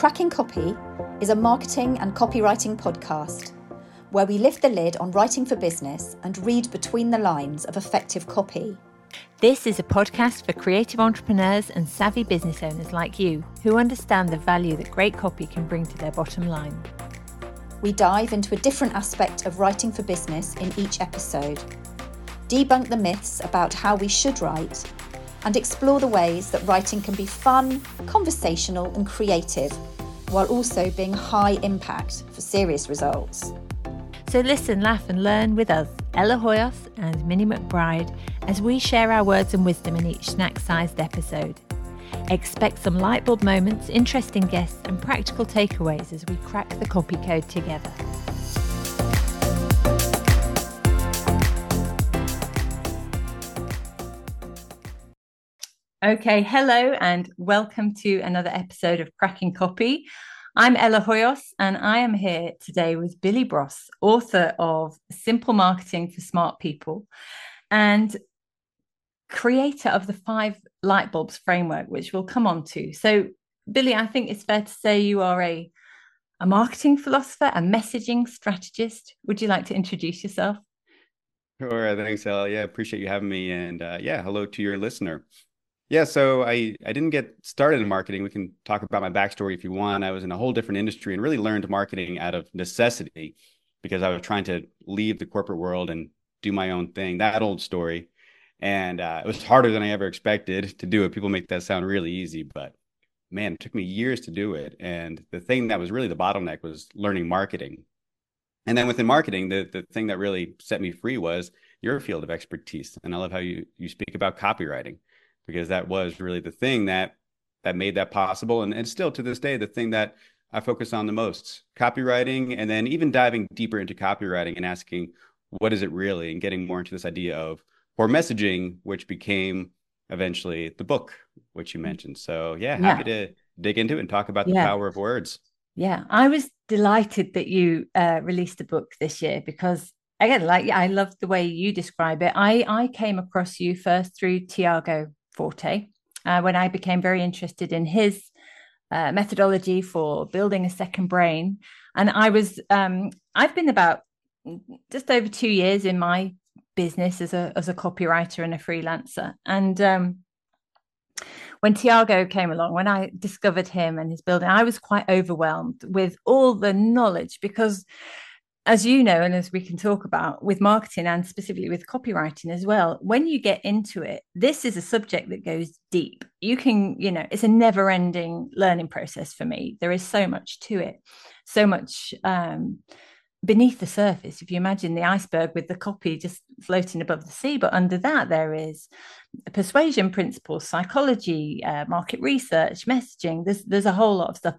Cracking Copy is a marketing and copywriting podcast where we lift the lid on writing for business and read between the lines of effective copy. This is a podcast for creative entrepreneurs and savvy business owners like you who understand the value that great copy can bring to their bottom line. We dive into a different aspect of writing for business in each episode, debunk the myths about how we should write, and explore the ways that writing can be fun, conversational and creative, while also being high impact for serious results. So listen, laugh and learn with us, Ella Hoyos and Minnie McBride, as we share our words and wisdom in each snack-sized episode. Expect some lightbulb moments, interesting guests and practical takeaways as we crack the copy code together. Okay, hello and welcome to another episode of Cracking Copy. I'm Ella Hoyos and I am here today with Billy Bross, author of Simple Marketing for Smart People and creator of the 5 light bulbs framework, which we'll come on to. So Billy, I think it's fair to say you are a marketing philosopher, a messaging strategist. Would you like to introduce yourself? Sure, thanks, Ella. Yeah, appreciate you having me. And hello to your listener. Yeah, so I didn't get started in marketing. We can talk about my backstory if you want. I was in a whole different industry and really learned marketing out of necessity because I was trying to leave the corporate world and do my own thing, that old story. And it was harder than I ever expected to do it. People make that sound really easy, but man, it took me years to do it. And the thing that was really the bottleneck was learning marketing. And then within marketing, the thing that really set me free was your field of expertise. And I love how you speak about copywriting, because that was really the thing that made that possible. And still to this day, the thing that I focus on the most, copywriting, and then even diving deeper into copywriting and asking, what is it really? And getting more into this idea of core messaging, which became eventually the book, which you mentioned. So happy to dig into it and talk about the power of words. Yeah, I was delighted that you released a book this year because again, I love the way you describe it. I came across you first through Tiago Forte when I became very interested in his methodology for building a second brain. And I've been about just over 2 years in my business as a copywriter and a freelancer. And when Tiago came along, when I discovered him and his building, I was quite overwhelmed with all the knowledge because, as you know, and as we can talk about with marketing and specifically with copywriting as well, when you get into it, this is a subject that goes deep. You can, it's a never ending learning process for me. There is so much to it, so much beneath the surface. If you imagine the iceberg with the copy just floating above the sea, but under that there is persuasion principles, psychology, market research, messaging. There's a whole lot of stuff.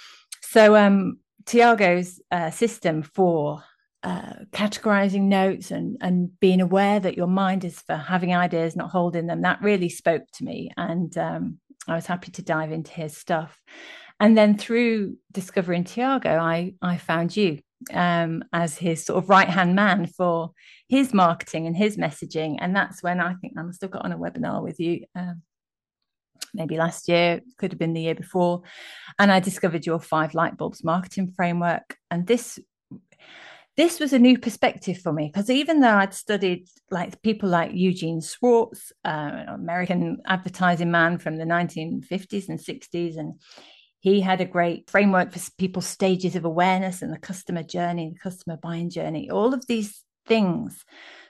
So Tiago's system for categorizing notes and being aware that your mind is for having ideas, not holding them, that really spoke to me. And I was happy to dive into his stuff. And then through discovering Tiago, I found you as his sort of right-hand man for his marketing and his messaging. And that's when I think I must have got on a webinar with you maybe last year, could have been the year before. And I discovered your 5 light bulbs marketing framework. And this was a new perspective for me, because even though I'd studied like people like Eugene Schwartz, American advertising man from the 1950s and 60s, and he had a great framework for people's stages of awareness and the customer journey, the customer buying journey. All of these things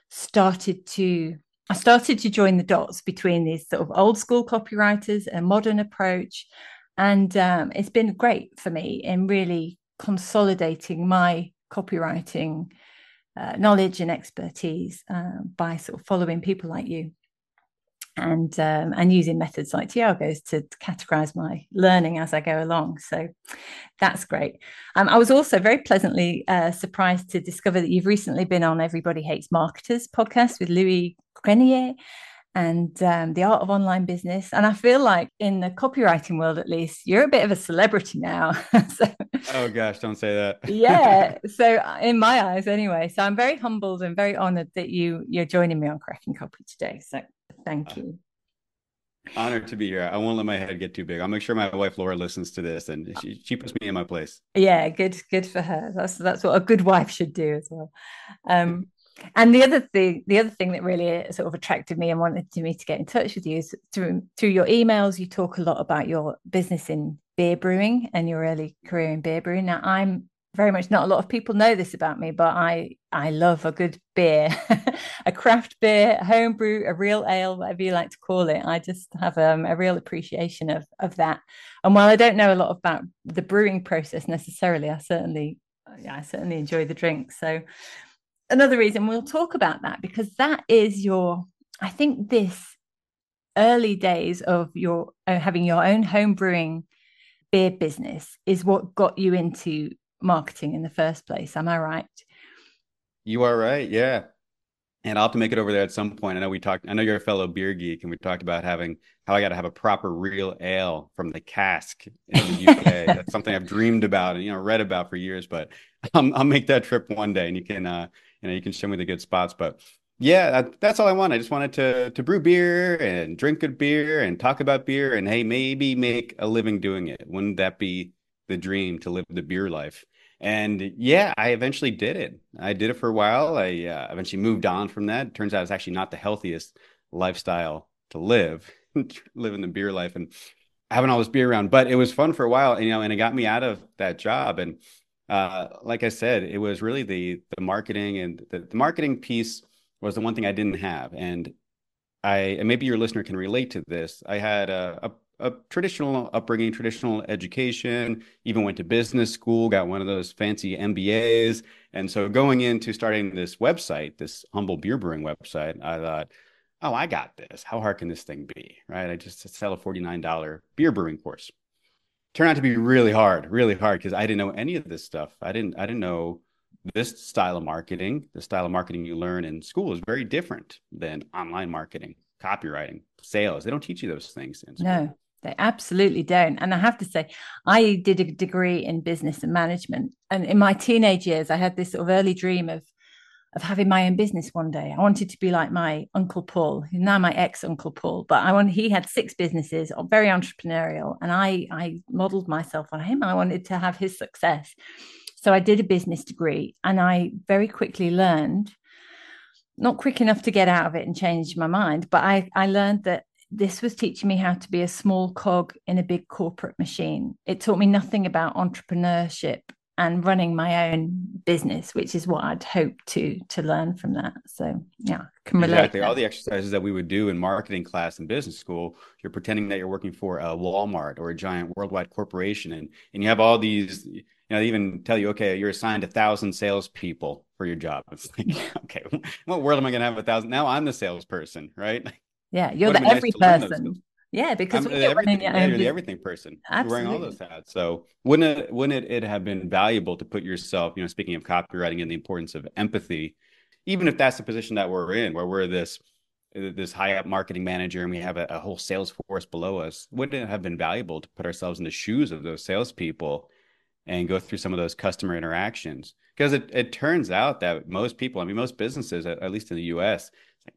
I started to join the dots between these sort of old school copywriters and modern approach. And it's been great for me in really consolidating my copywriting knowledge and expertise by sort of following people like you and using methods like Tiago's to categorize my learning as I go along. So that's great. I was also very pleasantly surprised to discover that you've recently been on Everybody Hates Marketers podcast with Louis Grenier and The Art of Online Business. And I feel like in the copywriting world, at least, you're a bit of a celebrity now. Oh gosh, don't say that. Yeah. So in my eyes anyway. So I'm very humbled and very honored that you're joining me on Cracking Copy today. So thank you. Honored to be here. I won't let my head get too big. I'll make sure my wife Laura listens to this, and she puts me in my place. Yeah, good for her. That's what a good wife should do as well. Um, and the other thing that really sort of attracted me and wanted me to get in touch with you is through your emails. You talk a lot about your business in beer brewing and your early career in beer brewing. Now, I'm very much, not a lot of people know this about me, but I love a good beer, a craft beer, a home brew, a real ale, whatever you like to call it. I just have a real appreciation of that. And while I don't know a lot about the brewing process necessarily, I certainly enjoy the drink. So another reason we'll talk about that, because that is I think this early days of your having your own home brewing beer business is what got you into marketing in the first place. Am I right? You are right. Yeah. And I'll have to make it over there at some point. I know you're a fellow beer geek, and we talked about how I got to have a proper real ale from the cask in the UK. That's something I've dreamed about and, read about for years, but I'll make that trip one day, and you can show me the good spots. But yeah, that's all I want. I just wanted to brew beer and drink good beer and talk about beer and, hey, maybe make a living doing it. Wouldn't that be the dream, to live the beer life? And yeah, I eventually did it. I did it for a while. I eventually moved on from that. It turns out it's actually not the healthiest lifestyle to live, living the beer life and having all this beer around. But it was fun for a while, and it got me out of that job. And like I said, it was really the marketing, and the marketing piece was the one thing I didn't have. And maybe your listener can relate to this. I had a traditional upbringing, traditional education, even went to business school, got one of those fancy MBAs. And so going into starting this website, this humble beer brewing website, I thought, oh, I got this. How hard can this thing be? Right. I just sell a $49 beer brewing course. Turned out to be really hard because I didn't know any of this stuff. I didn't know this style of marketing. The style of marketing you learn in school is very different than online marketing, copywriting, sales. They don't teach you those things in school. No, they absolutely don't. And I have to say, I did a degree in business and management. And in my teenage years, I had this sort of early dream of having my own business one day. I wanted to be like my Uncle Paul, who's now my ex-Uncle Paul, but he had 6 businesses, very entrepreneurial. And I modeled myself on him. I wanted to have his success. So I did a business degree, and I very quickly learned, not quick enough to get out of it and change my mind, but I learned that this was teaching me how to be a small cog in a big corporate machine. It taught me nothing about entrepreneurship and running my own business, which is what I'd hoped to learn from that. So yeah, can relate. Exactly. All the exercises that we would do in marketing class in business school, you're pretending that you're working for a Walmart or a giant worldwide corporation, and you have all these. They even tell you, okay, you're assigned 1,000 salespeople for your job. It's like, okay, what world am I going to have 1,000? Now I'm the salesperson, right? Yeah, you're the every person. Yeah, because I'm everything. Yeah, you're the everything person. Absolutely. You're wearing all those hats. So wouldn't it have been valuable to put yourself, speaking of copywriting and the importance of empathy, even if that's the position that we're in, where we're this high up marketing manager and we have a whole sales force below us, wouldn't it have been valuable to put ourselves in the shoes of those salespeople and go through some of those customer interactions? Because it turns out that most people, most businesses, at least in the US,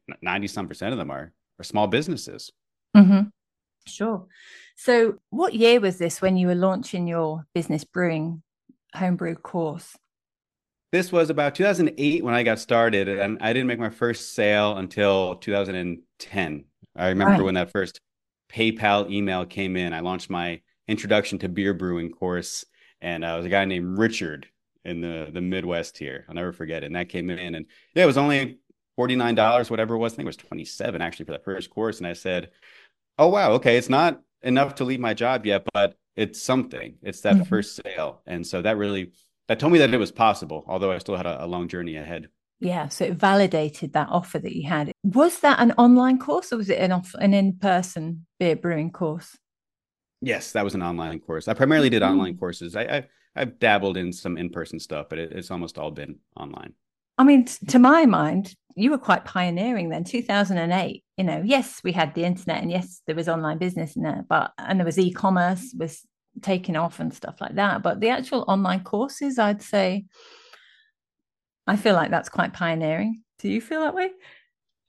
90% of them are small businesses. Mm-hmm. Sure. So what year was this when you were launching your business brewing homebrew course? This was about 2008 when I got started, and I didn't make my first sale until 2010. I remember when that first PayPal email came in. I launched my introduction to beer brewing course, and it was a guy named Richard in the Midwest here. I'll never forget it. And that came in, and yeah, it was only $49, whatever it was. I think it was 27 actually for that first course. And I said, oh, wow, okay, it's not enough to leave my job yet, but it's something. It's that first sale. And so that told me that it was possible, although I still had a long journey ahead. Yeah, so it validated that offer that you had. Was that an online course, or was it an in-person beer brewing course? Yes, that was an online course. I primarily did online courses. I've dabbled in some in-person stuff, but it's almost all been online. To my mind, you were quite pioneering then, 2008. Yes, we had the internet, and yes, there was online business in there, and there was e-commerce was taking off and stuff like that. But the actual online courses, I'd say, I feel like that's quite pioneering. Do you feel that way?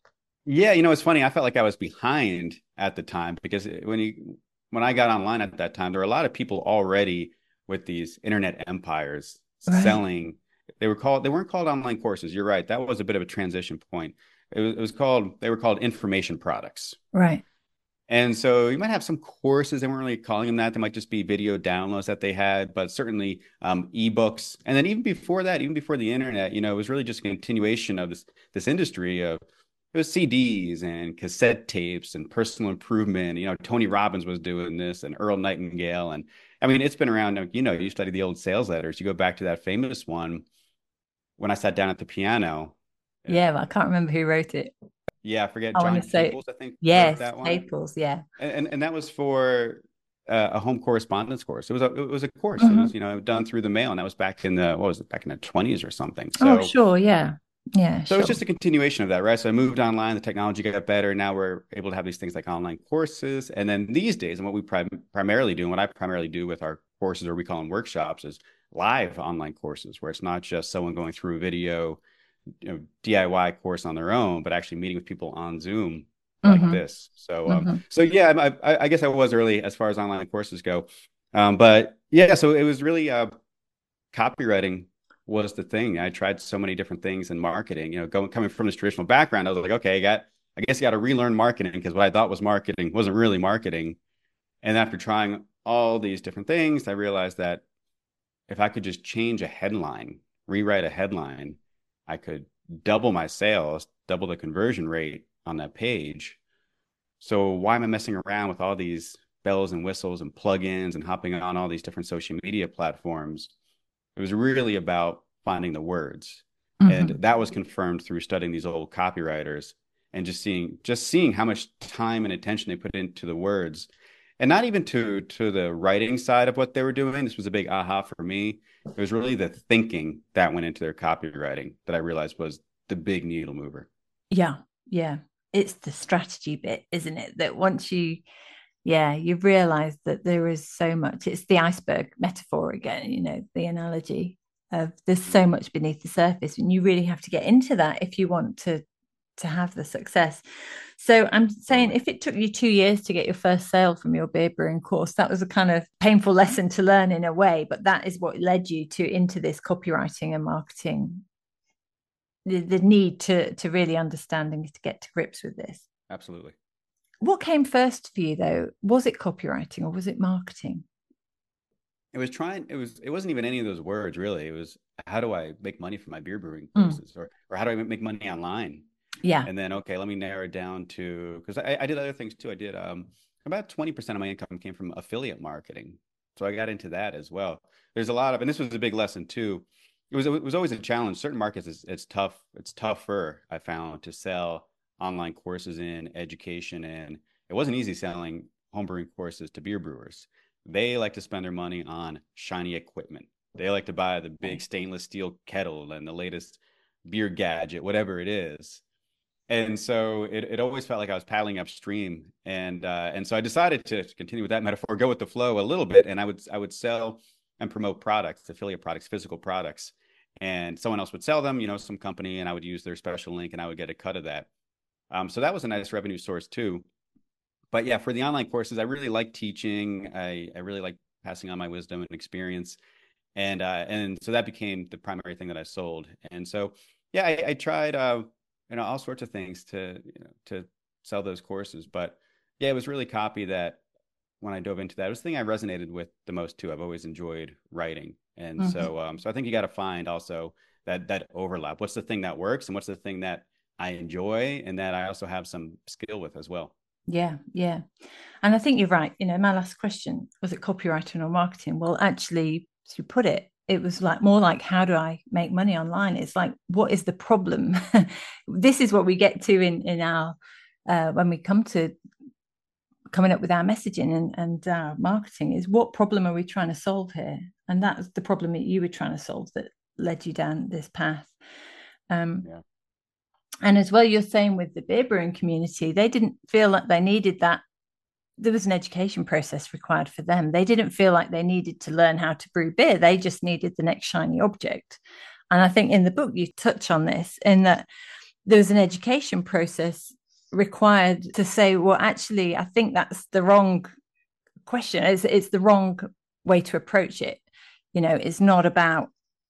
Yeah, you know, it's funny. I felt like I was behind at the time because when I got online at that time, there were a lot of people already with these internet empires Right. selling. They weren't called online courses. You're right. That was a bit of a transition point. It was called they were called information products. Right. And so you might have some courses, they weren't really calling them that. They might just be video downloads that they had, but certainly ebooks. And then even before that, even before the internet, you know, it was really just a continuation of this industry of it was CDs and cassette tapes and personal improvement. You know, Tony Robbins was doing this and Earl Nightingale. And I mean, it's been around, you know, you study the old sales letters. You go back to that famous one when I sat down at the piano. uh, Yeah, but I can't remember who wrote it. Yeah, I forget. I want John to say Caples, I think, wrote yes, that one. Staples. Yeah. And that was for a home correspondence course. It was a course. It was, Mhm. you know, done through the mail, and that was back in the what was it, back in the 20s or something. Oh, sure. Yeah. Yeah, So it's sure. just a continuation of that, right? So I moved online, the technology got better. Now we're able to have these things like online courses. And then these days, and what we primarily do, and what I primarily do with our courses, or we call them workshops, is live online courses where it's not just someone going through a video, you know, DIY course on their own, but actually meeting with people on Zoom like Hmm. this. So, Hmm. so yeah, I guess I was early as far as online courses go. But yeah, so it was really copywriting was the thing. I tried so many different things in marketing. You know, coming from this traditional background, I was like, okay, I guess you got to relearn marketing because what I thought was marketing wasn't really marketing. And after trying all these different things, I realized that if I could just change a headline, rewrite a headline, I could double my sales, double the conversion rate on that page. So why am I messing around with all these bells and whistles and plugins and hopping on all these different social media platforms? It was really about finding the words. And Hmm. that was confirmed through studying these old copywriters and just seeing how much time and attention they put into the words. And not even to the writing side of what they were doing. This was a big aha for me. It was really the thinking that went into their copywriting that I realized was the big needle mover. Yeah. Yeah. It's the strategy bit, isn't it? That once you, yeah, you realize that there is so much. It's the iceberg metaphor again, the analogy of there's so much beneath the surface, and you really have to get into that if you want to have the success. So I'm saying Totally. if it took you 2 years to get your first sale from your beer brewing course, that was a kind of painful lesson to learn in a way, but that is what led you to into this copywriting and marketing, the need to really understand and to get to grips with this. Absolutely. What came first for you though? Was it copywriting or was it marketing? It wasn't even any of those words really. It was how do I make money from my beer brewing Mm, courses or how do I make money online? yeah. And then, okay, let me narrow it down to because I did other things too. I did about 20% of my income came from affiliate marketing. So I got into that as well. There's a lot of, and this was a big lesson too. It was always a challenge. Certain markets it's tough. It's tougher, I found, to sell online courses in education. And it wasn't easy selling homebrewing courses to beer brewers. They like to spend their money on shiny equipment. They like to buy the big stainless steel kettle and the latest beer gadget, whatever it is. And so it always felt like I was paddling upstream, and so I decided to continue with that metaphor, go with the flow a little bit, and I would sell and promote products, affiliate products, physical products, and someone else would sell them, you know, some company, and I would use their special link, and I would get a cut of that. So that was a nice revenue source too. But yeah, for the online courses, I really like teaching. I really like passing on my wisdom and experience, and so that became the primary thing that I sold. And so yeah, I tried you know all sorts of things to sell those courses. But yeah, it was really copy that when I dove into that, it was the thing I resonated with the most too. I've always enjoyed writing, and Mhm. so I think you got to find also that overlap. What's the thing that works, and what's the thing that I enjoy, and that I also have some skill with as well. Yeah, yeah. And I think you're right. My last question was it copywriting or marketing? Well, actually, to put it, it was like more like how do I make money online? It's like what is the problem? This is what we get to in our when we come to coming up with our messaging and our marketing is what problem are we trying to solve here? And that was the problem that you were trying to solve that led you down this path. Um, Yeah. and as well, you're saying with the beer brewing community, they didn't feel like they needed that. There was an education process required for them. They didn't feel like they needed to learn how to brew beer. They just needed the next shiny object. And I think in the book you touch on this in that there was an education process required to say, well, actually, I think that's the wrong question. It's the wrong way to approach it. It's not about,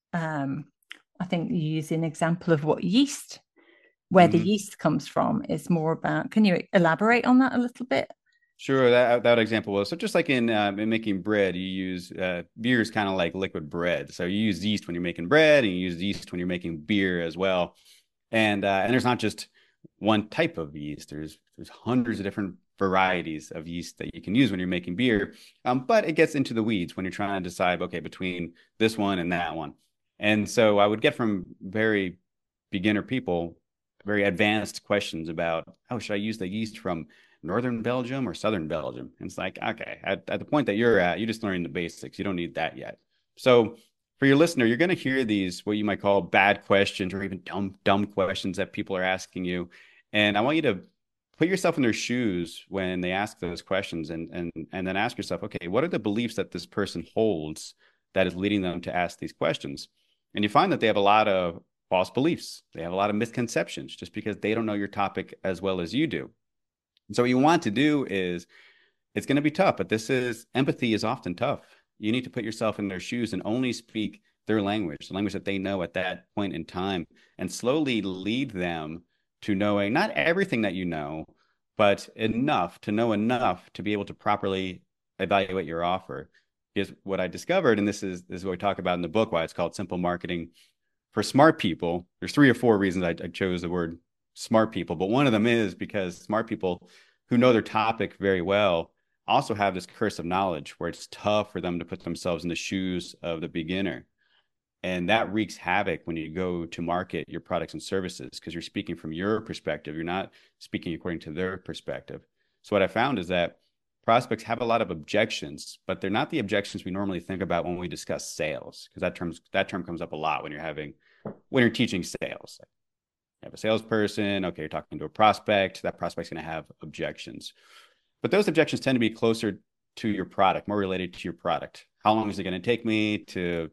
I think you use an example of what yeast, where the yeast comes from. It's more about, can you elaborate on that a little bit? Sure, that example was so just like in making bread, you use beer is kind of like liquid bread. So you use yeast when you're making bread, and you use yeast when you're making beer as well. And there's not just one type of yeast. There's hundreds of different varieties of yeast that you can use when you're making beer. But it gets into the weeds when you're trying to decide, okay, between this one and that one. And so I would get from very beginner people very advanced questions about, oh, should I use the yeast from Northern Belgium or Southern Belgium? And it's like, okay, at the point that you're at, you're just learning the basics. You don't need that yet. So for your listener, you're going to hear these, what you might call bad questions or even dumb questions that people are asking you. And I want you to put yourself in their shoes when they ask those questions and then ask yourself, okay, what are the beliefs that this person holds that is leading them to ask these questions? And you find that they have a lot of false beliefs. They have a lot of misconceptions just because they don't know your topic as well as you do. And so what you want to do is, it's going to be tough, but empathy is often tough. You need to put yourself in their shoes and only speak their language, the language that they know at that point in time, and slowly lead them to knowing not everything that you know, but enough to know enough to be able to properly evaluate your offer. Because what I discovered, and this is what we talk about in the book, why it's called Simple Marketing for Smart People. There's 3 or 4 reasons I chose the word smart people, but one of them is because smart people who know their topic very well also have this curse of knowledge where it's tough for them to put themselves in the shoes of the beginner. And that wreaks havoc when you go to market your products and services, because you're speaking from your perspective. You're not speaking according to their perspective. So what I found is that prospects have a lot of objections, but they're not the objections we normally think about when we discuss sales, because that term comes up a lot when you're teaching sales. You have a salesperson, okay, you're talking to a prospect, that prospect's going to have objections. But those objections tend to be closer to your product, more related to your product. How long is it going to take me to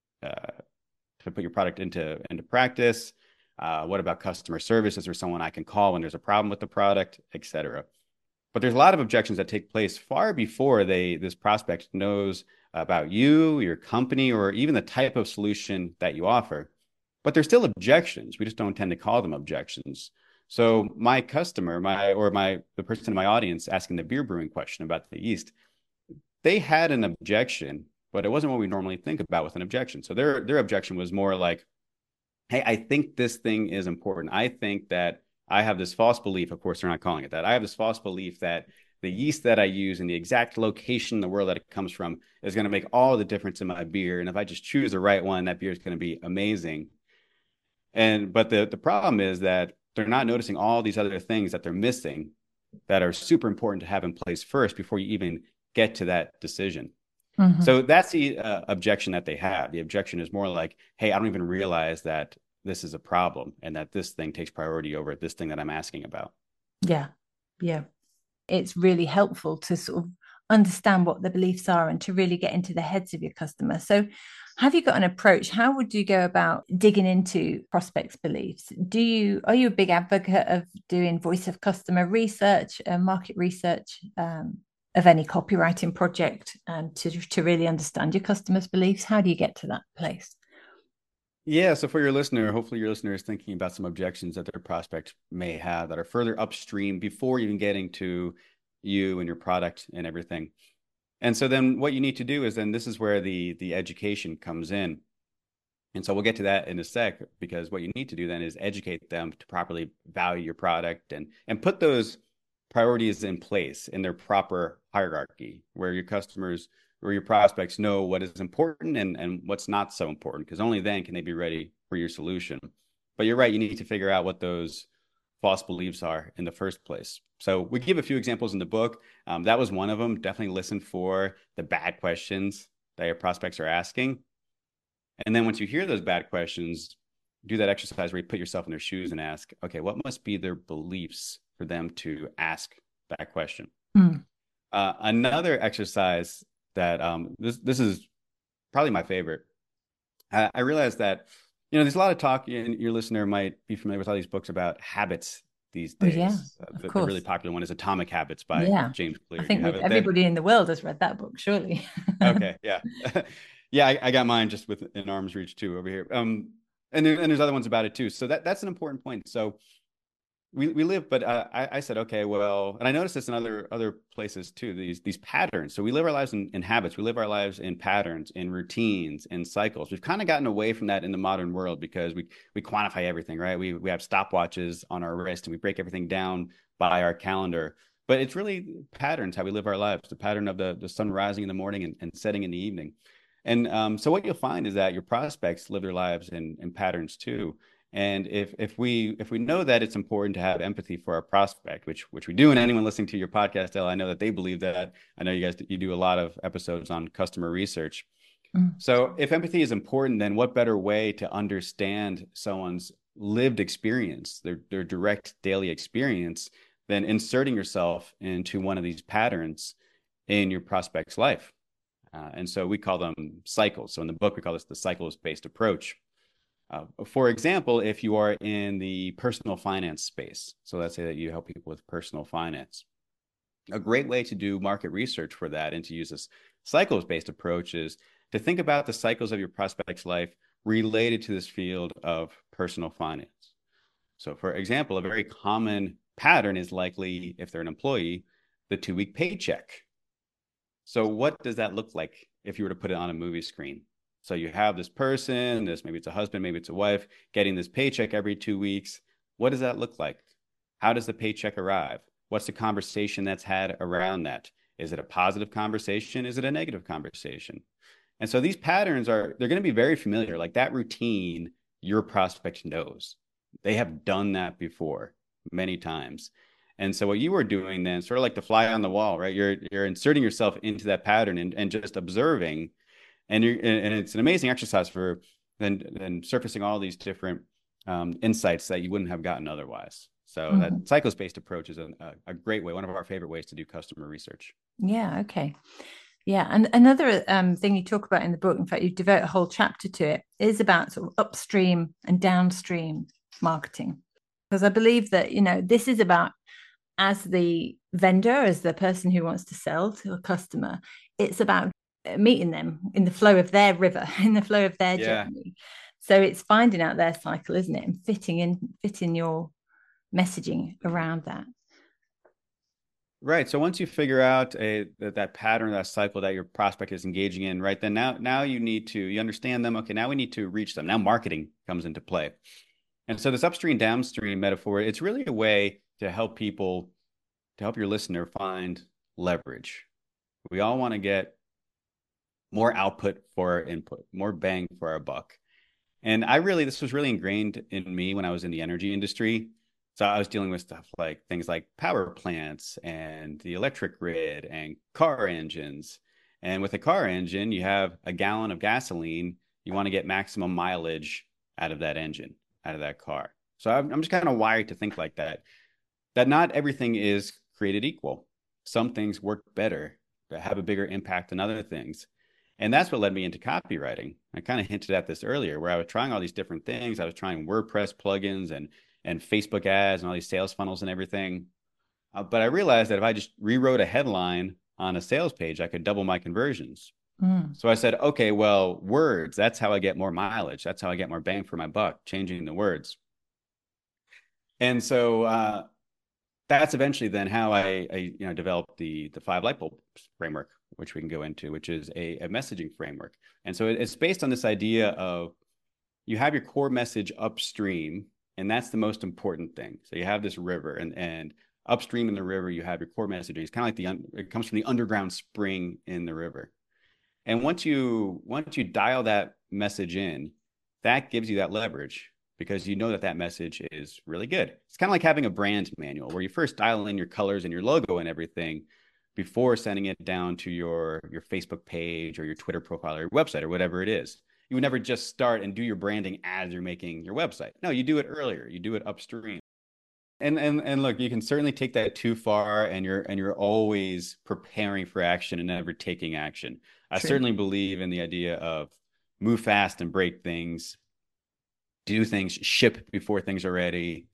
put your product into practice? What about customer service? Is there someone I can call when there's a problem with the product, et cetera? But there's a lot of objections that take place far before this prospect knows about you, your company, or even the type of solution that you offer. But they're still objections. We just don't tend to call them objections. So my customer, the person in my audience asking the beer brewing question about the yeast, they had an objection, but it wasn't what we normally think about with an objection. So their objection was more like, hey, I think this thing is important. I think that I have this false belief. Of course, they're not calling it that. I have this false belief that the yeast that I use and the exact location in the world that it comes from is going to make all the difference in my beer. And if I just choose the right one, that beer is going to be amazing. But the problem is that they're not noticing all these other things that they're missing that are super important to have in place first before you even get to that decision. Mm-hmm. So that's the objection that they have. The objection is more like, hey, I don't even realize that this is a problem and that this thing takes priority over this thing that I'm asking about. Yeah. Yeah. It's really helpful to sort of understand what the beliefs are and to really get into the heads of your customer. So have you got an approach? How would you go about digging into prospects' beliefs? Are you a big advocate of doing voice of customer research, market research of any copywriting project to really understand your customers' beliefs? How do you get to that place? Yeah, so for your listener, hopefully your listener is thinking about some objections that their prospect may have that are further upstream before even getting to you and your product and everything. And so then what you need to do is this is where the education comes in. And so we'll get to that in a sec, because what you need to do then is educate them to properly value your product and put those priorities in place in their proper hierarchy, where your customers or your prospects know what is important and what's not so important, because only then can they be ready for your solution. But you're right, you need to figure out what those false beliefs are in the first place. So we give a few examples in the book. That was one of them. Definitely listen for the bad questions that your prospects are asking. And then once you hear those bad questions, do that exercise where you put yourself in their shoes and ask, okay, what must be their beliefs for them to ask that question? Another exercise that this is probably my favorite. I realized that, there's a lot of talk, and your listener might be familiar with all these books about habits these Oh yeah, days. of The really course. popular one is Atomic Habits by Yeah. James I Clear. Do you think have it there? everybody in the world has read that book, surely. Okay, yeah. Yeah, I got mine just within arm's reach too over here. And there's other ones about it too. So that's an important point. So we live, but I said, okay, well, and I noticed this in other places too, these patterns. So we live our lives in habits. We live our lives in patterns, in routines, in cycles. We've kind of gotten away from that in the modern world because we quantify everything, right? We have stopwatches on our wrist and we break everything down by our calendar. But it's really patterns, how we live our lives, the pattern of the sun rising in the morning and setting in the evening. And so what you'll find is that your prospects live their lives in patterns too. And if we know that it's important to have empathy for our prospect, which we do, and anyone listening to your podcast, Elle, I know that they believe that. I know you do a lot of episodes on customer research. Mm. So if empathy is important, then what better way to understand someone's lived experience, their direct daily experience, than inserting yourself into one of these patterns in your prospect's life? And so we call them cycles. So in the book, we call this the cycles-based approach. For example, if you are in the personal finance space, so let's say that you help people with personal finance, a great way to do market research for that and to use this cycles-based approach is to think about the cycles of your prospect's life related to this field of personal finance. So for example, a very common pattern is likely, if they're an employee, the 2-week paycheck. So what does that look like if you were to put it on a movie screen? So you have this person, maybe it's a husband, maybe it's a wife, getting this paycheck every 2 weeks. What does that look like? How does the paycheck arrive? What's the conversation that's had around that? Is it a positive conversation? Is it a negative conversation? And so these patterns they're going to be very familiar. Like that routine, your prospect knows. They have done that before many times. And so what you were doing then, sort of like the fly on the wall, right? You're inserting yourself into that pattern and just observing. And it's an amazing exercise for then surfacing all these different insights that you wouldn't have gotten otherwise. So that cycles-based approach is a great way, one of our favorite ways to do customer research. Yeah, okay. Yeah, and another thing you talk about in the book, in fact, you devote a whole chapter to it, is about sort of upstream and downstream marketing. Because I believe that, this is about, as the vendor, as the person who wants to sell to a customer, it's about meeting them in the flow of their river, in the flow of their journey. So it's finding out their cycle, isn't it? And fitting your messaging around that. Right. So once you figure out that pattern, that cycle that your prospect is engaging in, right, then now you understand them. Okay, now we need to reach them. Now marketing comes into play. And so this upstream, downstream metaphor, it's really a way to help your listener find leverage. We all want to get more output for our input, more bang for our buck. And this was really ingrained in me when I was in the energy industry. So I was dealing with stuff like things like power plants and the electric grid and car engines. And with a car engine, you have a gallon of gasoline. You want to get maximum mileage out of that engine, out of that car. So I'm just kind of wired to think like that not everything is created equal. Some things work better, that have a bigger impact than other things. And that's what led me into copywriting. I kind of hinted at this earlier, where I was trying all these different things. I was trying WordPress plugins and Facebook ads and all these sales funnels and everything. But I realized that if I just rewrote a headline on a sales page, I could double my conversions. So I said, okay, well, words, that's how I get more mileage. That's how I get more bang for my buck, changing the words. And so that's eventually then how I developed the 5 light bulbs framework, which we can go into, which is a messaging framework. And so it's based on this idea of you have your core message upstream, and that's the most important thing. So you have this river, and upstream in the river, you have your core messaging. It's kind of like it comes from the underground spring in the river. And once you dial that message in, that gives you that leverage, because you know that message is really good. It's kind of like having a brand manual where you first dial in your colors and your logo and everything before sending it down to your Facebook page or your Twitter profile or your website or whatever it is. You would never just start and do your branding as you're making your website. No, you do it earlier. You do it upstream. And look, you can certainly take that too far, and you're always preparing for action and never taking action. I certainly believe in the idea of move fast and break things, do things, ship before things are ready.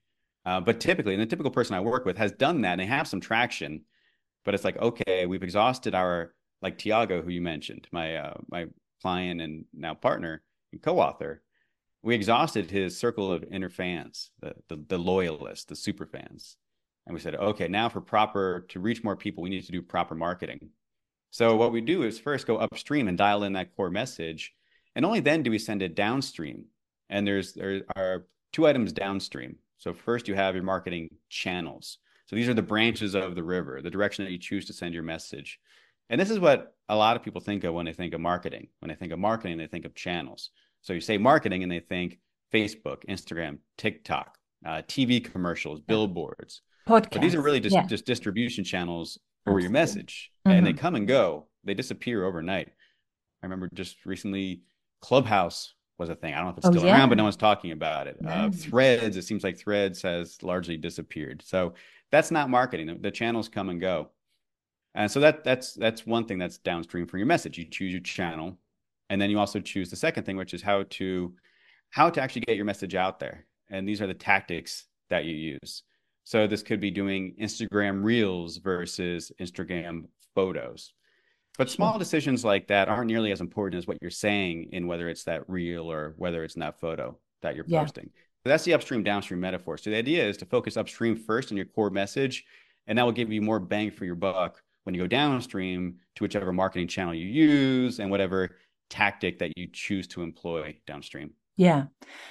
But typically, and the typical person I work with has done that and they have some traction, but it's like, okay, we've exhausted our, like Tiago, who you mentioned, my client and now partner and co-author. We exhausted his circle of inner fans, the loyalists, the super fans. And we said, okay, now to reach more people, we need to do proper marketing. So what we do is first go upstream and dial in that core message. And only then do we send it downstream. And there are two items downstream. So first you have your marketing channels. So these are the branches of the river, the direction that you choose to send your message. And this is what a lot of people think of when they think of marketing. When they think of marketing, they think of channels. So you say marketing and they think Facebook, Instagram, TikTok, TV commercials, billboards. Podcasts. But these are really just distribution channels for your message. And they come and go. They disappear overnight. I remember just recently Clubhouse was a thing. I don't know if it's still around, but no one's talking about it. Threads, it seems like Threads has largely disappeared. So that's not marketing. The channels come and go. And so that's one thing that's downstream for your message. You choose your channel. And then you also choose the second thing, which is how to actually get your message out there. And these are the tactics that you use. So this could be doing Instagram Reels versus Instagram photos. But small decisions like that aren't nearly as important as what you're saying in whether it's that reel or whether it's in that photo that you're posting. So that's the upstream, downstream metaphor. So the idea is to focus upstream first on your core message, and that will give you more bang for your buck when you go downstream to whichever marketing channel you use and whatever tactic that you choose to employ downstream. Yeah.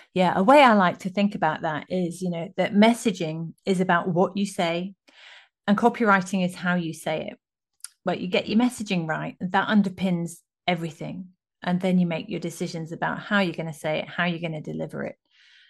A way I like to think about that is, that messaging is about what you say and copywriting is how you say it. But you get your messaging right, that underpins everything. And then you make your decisions about how you're going to say it, how you're going to deliver it.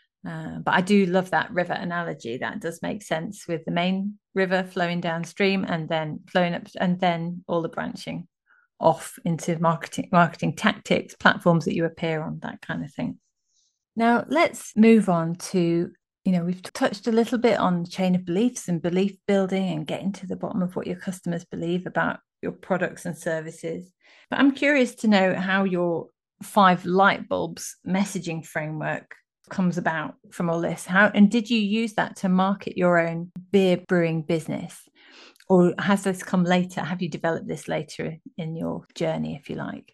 But I do love that river analogy. That does make sense, with the main river flowing downstream and then flowing up, and then all the branching off into marketing tactics, platforms that you appear on, that kind of thing. Now, let's move on to, we've touched a little bit on chain of beliefs and belief building and getting to the bottom of what your customers believe about your products and services. But I'm curious to know how your 5 light bulbs messaging framework comes about from all this. And did you use that to market your own beer brewing business? Or has this come later? Have you developed this later in your journey, if you like?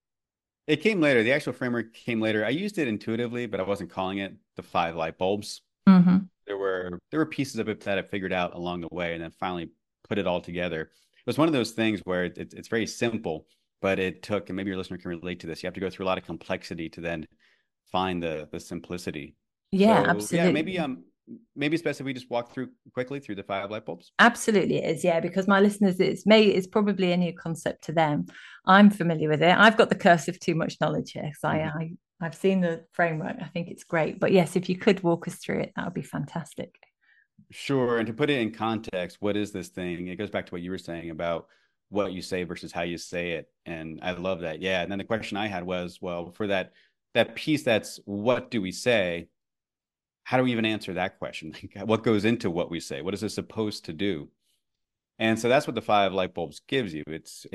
It came later. The actual framework came later. I used it intuitively, but I wasn't calling it the 5 light bulbs. Mm-hmm. There were pieces of it that I figured out along the way and then finally put it all together. It was one of those things where it's very simple, but it took, and maybe your listener can relate to this, you have to go through a lot of complexity to then find the simplicity. Yeah, so, absolutely. Yeah, maybe it's best if we just walk quickly through the 5 light bulbs. Absolutely, it is. Yeah, because my listeners, it's probably a new concept to them. I'm familiar with it. I've got the curse of too much knowledge here, so I've seen the framework. I think it's great. But yes, if you could walk us through it, that would be fantastic. Sure. And to put it in context, what is this thing? It goes back to what you were saying about what you say versus how you say it. And I love that. Yeah. And then the question I had was, well, for that piece, that's what do we say? How do we even answer that question? What goes into what we say? What is it supposed to do? And so that's what the 5 light bulbs gives you.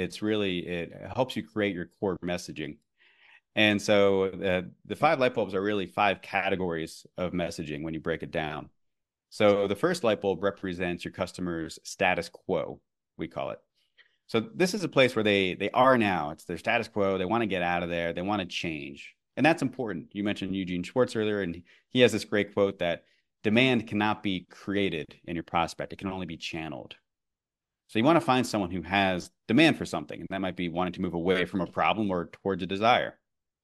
It helps you create your core messaging. And so the 5 light bulbs are really 5 categories of messaging when you break it down. So the first light bulb represents your customer's status quo, we call it. So this is a place where they are now. It's their status quo. They want to get out of there. They want to change. And that's important. You mentioned Eugene Schwartz earlier, and he has this great quote that demand cannot be created in your prospect. It can only be channeled. So you want to find someone who has demand for something, and that might be wanting to move away from a problem or towards a desire.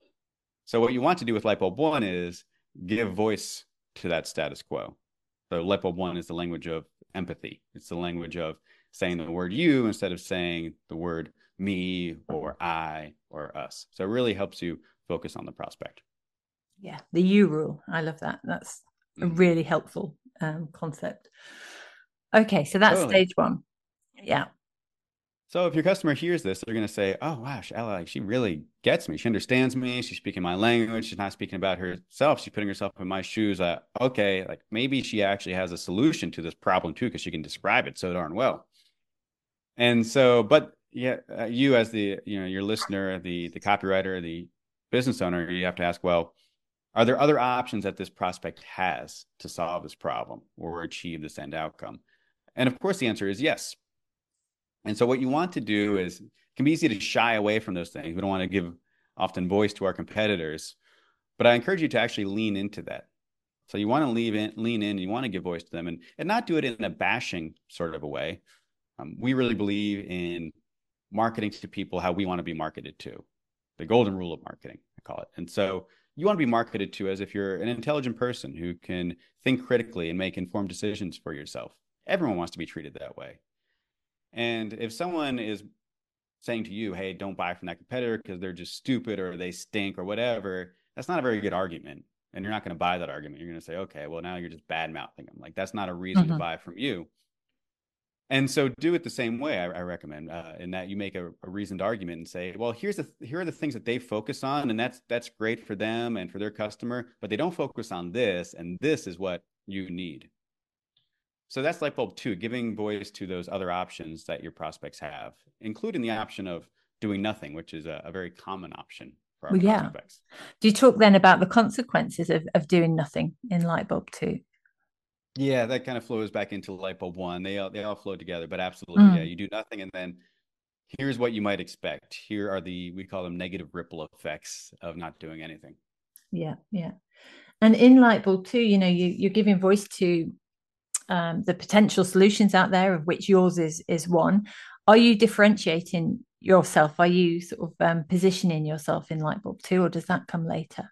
So what you want to do with light bulb 1 is give voice to that status quo. So light bulb 1 is the language of empathy. It's the language of saying the word you instead of saying the word me or I or us. So it really helps you focus on the prospect. Yeah, the you rule. I love that. That's a really helpful concept. Okay, so that's stage 1. Yeah. So if your customer hears this, they're going to say, oh, wow, Ella, she really gets me. She understands me. She's speaking my language. She's not speaking about herself. She's putting herself in my shoes. Okay, like maybe she actually has a solution to this problem too, because she can describe it so darn well. And so, but yeah, you as your listener, the copywriter, the business owner, you have to ask, well, Are there other options that this prospect has to solve this problem or achieve this end outcome? And of course, the answer is yes. And so what you want to do is, it can be easy to shy away from those things. We don't want to give often voice to our competitors, but I encourage you to actually lean into that. So you want to lean in, you want to give voice to them, and not do it in a bashing sort of a way. We really believe in marketing to people how we want to be marketed to, the golden rule of marketing, I call it. And so you want to be marketed to as if you're an intelligent person who can think critically and make informed decisions for yourself. Everyone wants to be treated that way. And if someone is saying to you, hey, don't buy from that competitor because they're just stupid or they stink or whatever, that's not a very good argument. And you're not going to buy that argument. You're going to say, okay, well, now you're just bad mouthing them. Like, that's not a reason to buy from you. And so do it the same way, I recommend, in that you make a reasoned argument and say, well, here are the things that they focus on, and that's great for them and for their customer, but they don't focus on this, and this is what you need. So that's light bulb 2, giving voice to those other options that your prospects have, including the option of doing nothing, which is a very common option for our prospects. Do you talk then about the consequences of doing nothing in light bulb 2? Yeah, that kind of flows back into light bulb 1. They all flow together, but absolutely, yeah, you do nothing, and then here's what you might expect. Here are we call them negative ripple effects of not doing anything. Yeah. And in light bulb 2, you're giving voice to the potential solutions out there, of which yours is one. Are you differentiating yourself? Are you sort of positioning yourself in light bulb 2, or does that come later?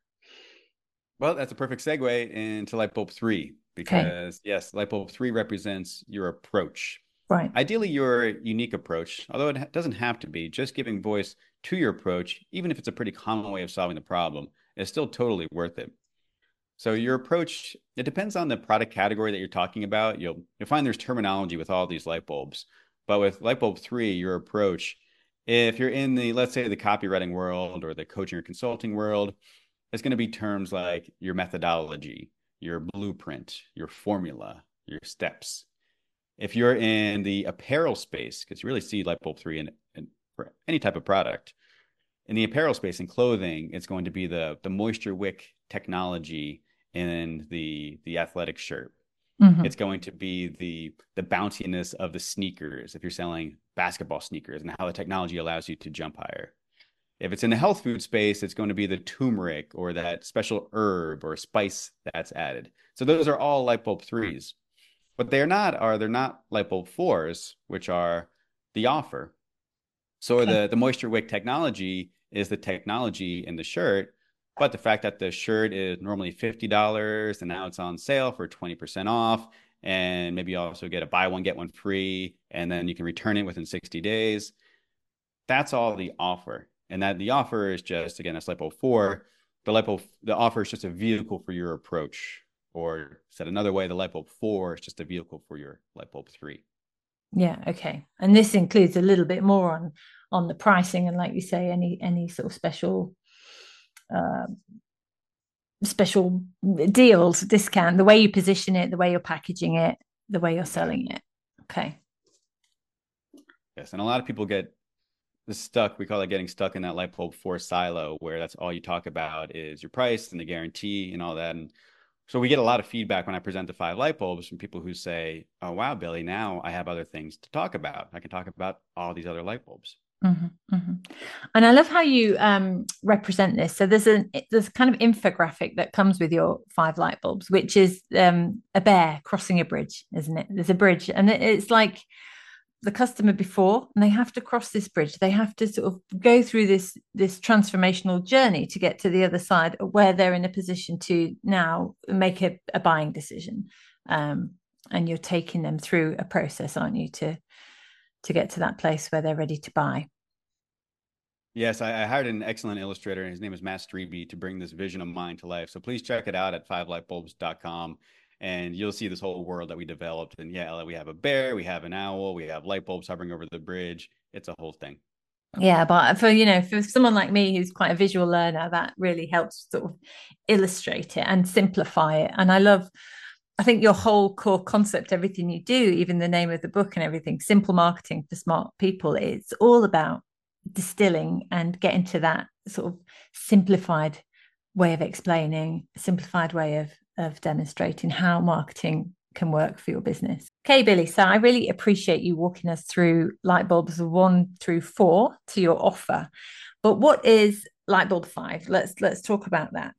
Well, that's a perfect segue into light bulb 3, because yes, light bulb 3 represents your approach. Right. Ideally, your unique approach, although it doesn't have to be, just giving voice to your approach, even if it's a pretty common way of solving the problem, is still totally worth it. So your approach, it depends on the product category that you're talking about. You'll find there's terminology with all these light bulbs, but with light bulb 3, your approach, if you're in let's say the copywriting world or the coaching or consulting world, it's going to be terms like your methodology, your blueprint, your formula, your steps. If you're in the apparel space, because you really see light bulb 3 in for any type of product, in the apparel space and clothing, it's going to be the moisture wick technology in the athletic shirt. It's going to be the bounciness of the sneakers if you're selling basketball sneakers, and how the technology allows you to jump higher. If it's in the health food space, it's going to be the turmeric or that special herb or spice that's added. So those are all light bulb 3s. What they're not light bulb 4s, which are the offer. So the moisture wick technology is the technology in the shirt, but the fact that the shirt is normally $50 and now it's on sale for 20% off, and maybe you also get a buy one, get one free, and then you can return it within 60 days. That's all the offer. And that the offer is just, again, that's light bulb 4. The offer is just a vehicle for your approach. Or said another way, the light bulb 4 is just a vehicle for your light bulb 3. Yeah, okay. And this includes a little bit more on the pricing, and like you say, any sort of special deals, discount, the way you position it, the way you're packaging it, the way you're selling it. Okay. Yes, and a lot of people get stuck. We call it getting stuck in that light bulb 4 silo, where that's all you talk about is your price and the guarantee and all that. And so we get a lot of feedback when I present the 5 light bulbs from people who say, oh, wow, Billy, now I have other things to talk about. I can talk about all these other light bulbs. And I love how you represent this. So there's kind of infographic that comes with your 5 light bulbs, which is a bear crossing a bridge, isn't it? There's a bridge, and it's like the customer before, and they have to cross this bridge. They have to sort of go through this transformational journey to get to the other side, where they're in a position to now make a buying decision. And you're taking them through a process, aren't you, to get to that place where they're ready to buy. Yes, I hired an excellent illustrator, and his name is Matt Strebe, to bring this vision of mine to life. So please check it out at 5lightbulbs.com, and you'll see this whole world that we developed. And yeah, we have a bear, we have an owl, we have light bulbs hovering over the bridge. It's a whole thing. Yeah, but for someone like me who's quite a visual learner, that really helps sort of illustrate it and simplify it. And I think your whole core concept, everything you do, even the name of the book and everything, Simple Marketing for Smart People, it's all about distilling and getting to that sort of simplified way of explaining, a simplified way of demonstrating how marketing can work for your business. Okay, Billy, so I really appreciate you walking us through light bulbs 1 through 4 to your offer. But what is light bulb 5? Let's talk about that.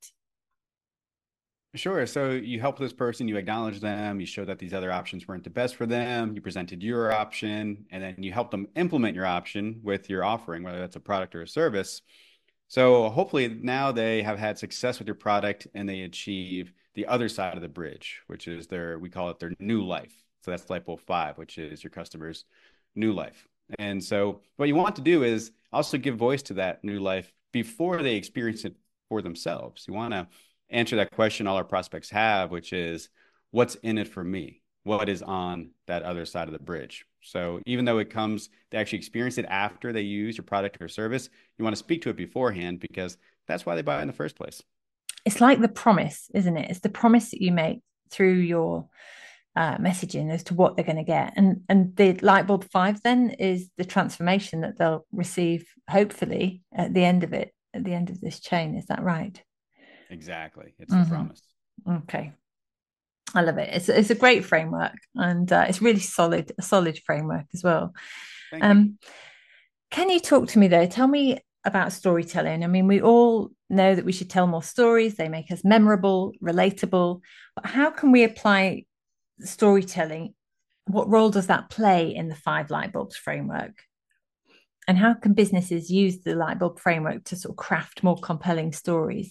Sure. So you help this person, you acknowledge them, you show that these other options weren't the best for them, you presented your option, and then you help them implement your option with your offering, whether that's a product or a service. So hopefully now they have had success with your product and they achieve the other side of the bridge, which is we call it their new life. So that's light bulb 5, which is your customer's new life. And so what you want to do is also give voice to that new life before they experience it for themselves. You want to answer that question all our prospects have, which is, what's in it for me? What is on that other side of the bridge? So even though they actually experience it after they use your product or service, you want to speak to it beforehand because that's why they buy it in the first place. It's like the promise, isn't it? It's the promise that you make through your messaging as to what they're going to get. And the light bulb 5 then is the transformation that they'll receive, hopefully, at the end of this chain. Is that right? Exactly. It's the promise. Okay. I love it. It's a great framework, and it's really a solid framework as well. Thank you. Can you talk to me though? Tell me about storytelling. I mean, we all know that we should tell more stories. They make us memorable, relatable. But how can we apply storytelling? What role does that play in the 5 light bulbs framework? And how can businesses use the light bulb framework to sort of craft more compelling stories?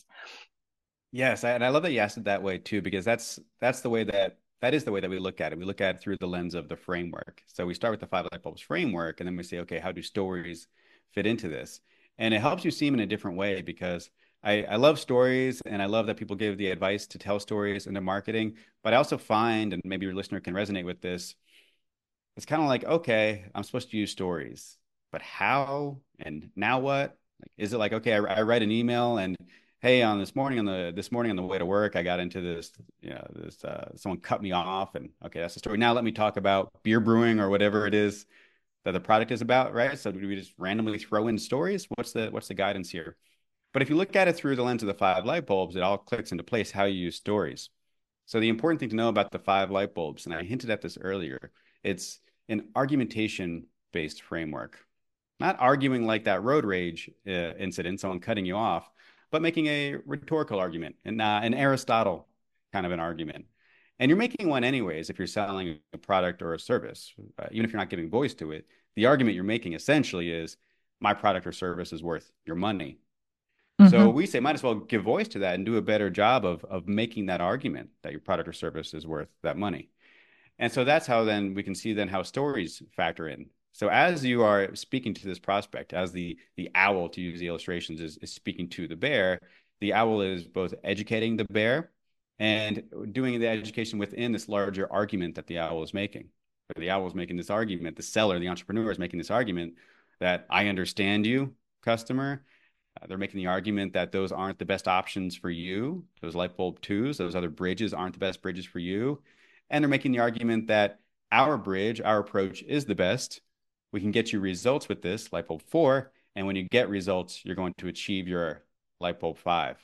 Yes, and I love that you asked it that way too, because that's the way that is the way that we look at it. We look at it through the lens of the framework. So we start with the 5 light bulbs framework, and then we say, okay, how do stories fit into this? And it helps you see them in a different way because I love stories and I love that people give the advice to tell stories in their marketing. But I also find, and maybe your listener can resonate with this, it's kind of like, okay, I'm supposed to use stories, but how and now what? Like, is it like, okay, I write an email and hey, this morning on the way to work, I got into this, someone cut me off, and okay, that's the story. Now let me talk about beer brewing or whatever it is that the product is about, right? So do we just randomly throw in stories? What's the guidance here? But if you look at it through the lens of the 5 light bulbs, it all clicks into place how you use stories. So the important thing to know about the 5 light bulbs, and I hinted at this earlier, it's an argumentation-based framework. Not arguing like that road rage incident, someone cutting you off, but making a rhetorical argument and an Aristotle kind of an argument. And you're making one anyways if you're selling a product or a service, even if you're not giving voice to it. The argument you're making essentially is my product or service is worth your money. So we say might as well give voice to that and do a better job of making that argument that your product or service is worth that money. And so that's how then we can see then how stories factor in. So as you are speaking to this prospect, as the owl, to use the illustrations, is speaking to the bear, the owl is both educating the bear and doing the education within this larger argument that the owl is making. But the owl is making this argument, the seller, the entrepreneur is making this argument that I understand you, customer. They're making the argument that those aren't the best options for you. Those light bulb 2s, those other bridges aren't the best bridges for you. And they're making the argument that our bridge, our approach is the best. We can get you results with this light bulb 4. And when you get results, you're going to achieve your light bulb 5.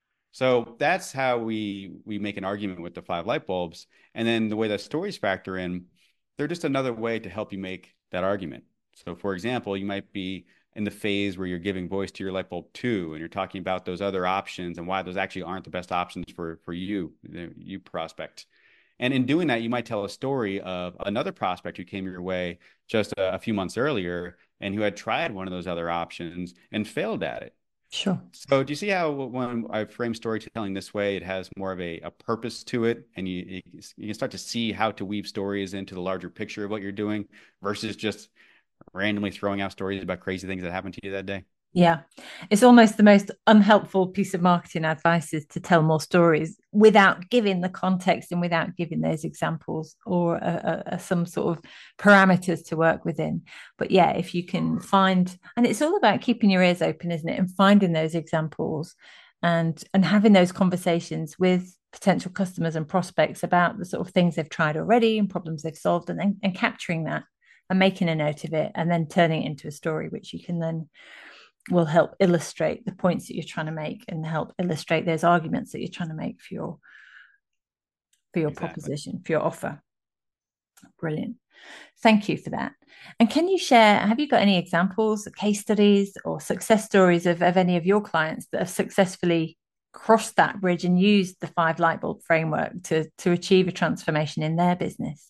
So that's how we make an argument with the 5 light bulbs. And then the way that stories factor in, they're just another way to help you make that argument. So for example, you might be in the phase where you're giving voice to your light bulb 2 and you're talking about those other options and why those actually aren't the best options for you prospect. And in doing that, you might tell a story of another prospect who came your way just a few months earlier and who had tried one of those other options and failed at it. Sure. So do you see how when I frame storytelling this way, it has more of a purpose to it, and you can start to see how to weave stories into the larger picture of what you're doing versus just randomly throwing out stories about crazy things that happened to you that day? Yeah, it's almost the most unhelpful piece of marketing advice is to tell more stories without giving the context and without giving those examples or some sort of parameters to work within. But yeah, if you can find, and it's all about keeping your ears open, isn't it? And finding those examples and having those conversations with potential customers and prospects about the sort of things they've tried already and problems they've solved, and capturing that and making a note of it and then turning it into a story, which you can then will help illustrate the points that you're trying to make and help illustrate those arguments that you're trying to make for your Exactly. proposition, for your offer. Brilliant. Thank you for that. And can you share, have you got any examples, case studies or success stories of any of your clients that have successfully crossed that bridge and used the 5 light bulb framework to achieve a transformation in their business?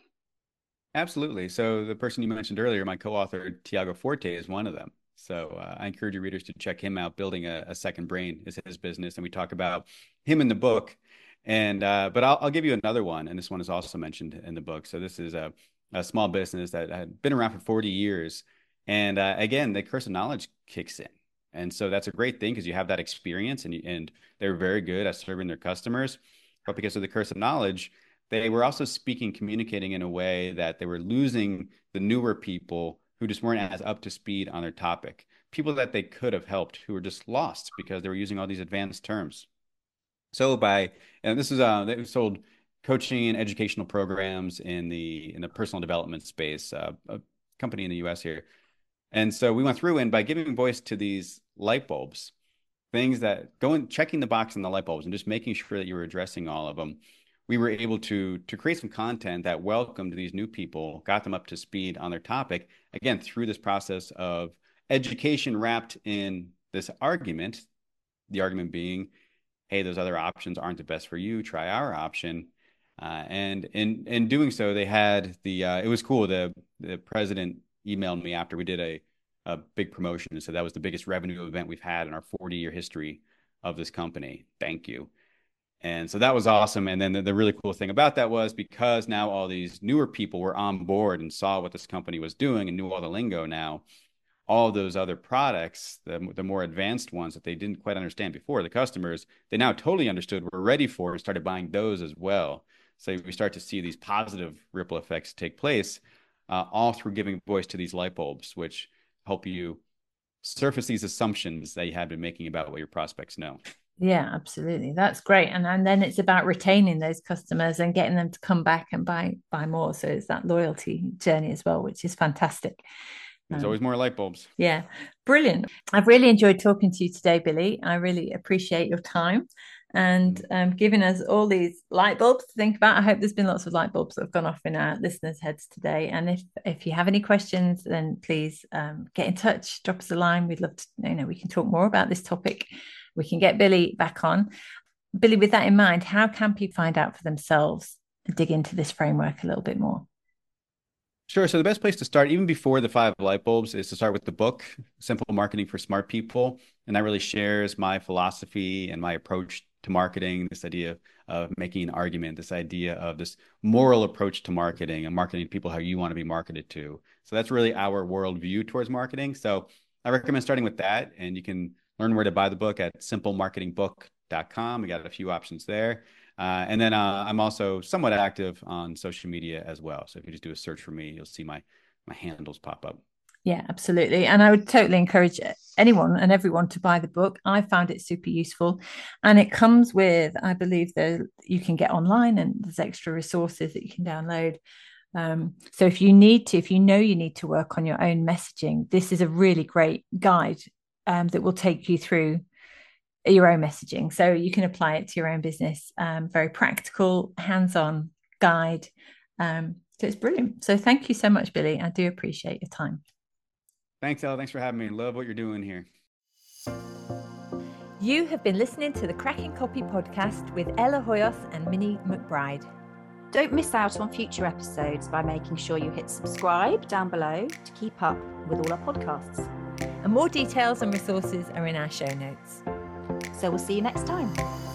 Absolutely. So the person you mentioned earlier, my co-author, Tiago Forte, is one of them. So I encourage your readers to check him out. Building a Second Brain is his business. And we talk about him in the book. And but I'll give you another one. And this one is also mentioned in the book. So this is a small business that had been around for 40 years. And again, the curse of knowledge kicks in. And so that's a great thing because you have that experience and they're very good at serving their customers. But because of the curse of knowledge, they were also communicating in a way that they were losing the newer people who just weren't as up to speed on their topic. People that they could have helped who were just lost because they were using all these advanced terms. So they sold coaching and educational programs in the personal development space, a company in the US here. And so we went through, and by giving voice to these light bulbs, things that checking the box on the light bulbs and just making sure that you were addressing all of them, we were able to create some content that welcomed these new people, got them up to speed on their topic, again, through this process of education wrapped in this argument, the argument being, hey, those other options aren't the best for you, try our option. And in doing so, they had it was cool. The president emailed me after we did a big promotion and said that was the biggest revenue event we've had in our 40-year history of this company. Thank you. And so that was awesome. And then the really cool thing about that was because now all these newer people were on board and saw what this company was doing and knew all the lingo now, all of those other products, the more advanced ones that they didn't quite understand before, the customers, they now totally understood, were ready for, and started buying those as well. So we start to see these positive ripple effects take place, all through giving voice to these light bulbs, which help you surface these assumptions that you had been making about what your prospects know. Yeah, absolutely. That's great. And then it's about retaining those customers and getting them to come back and buy more. So it's that loyalty journey as well, which is fantastic. There's always more light bulbs. Yeah, brilliant. I've really enjoyed talking to you today, Billy. I really appreciate your time and giving us all these light bulbs to think about. I hope there's been lots of light bulbs that have gone off in our listeners' heads today. And if you have any questions, then please get in touch, drop us a line. We'd love to, we can talk more about this topic. We can get Billy back on. Billy, with that in mind, how can people find out for themselves and dig into this framework a little bit more? Sure. So the best place to start, even before the 5 light bulbs, is to start with the book, Simple Marketing for Smart People. And that really shares my philosophy and my approach to marketing, this idea of making an argument, this idea of this moral approach to marketing and marketing to people how you want to be marketed to. So that's really our worldview towards marketing. So I recommend starting with that. And you can learn where to buy the book at simplemarketingbook.com. We got a few options there. And then I'm also somewhat active on social media as well. So if you just do a search for me, you'll see my handles pop up. Yeah, absolutely. And I would totally encourage anyone and everyone to buy the book. I found it super useful. And it comes with, I believe, you can get online and there's extra resources that you can download. So if you need to work on your own messaging, this is a really great guide that will take you through your own messaging. So you can apply it to your own business. Very practical, hands-on guide. So it's brilliant. So thank you so much, Billy. I do appreciate your time. Thanks, Ella. Thanks for having me. Love what you're doing here. You have been listening to the Cracking Copy podcast with Ella Hoyos and Minnie McBride. Don't miss out on future episodes by making sure you hit subscribe down below to keep up with all our podcasts. And more details and resources are in our show notes. So we'll see you next time.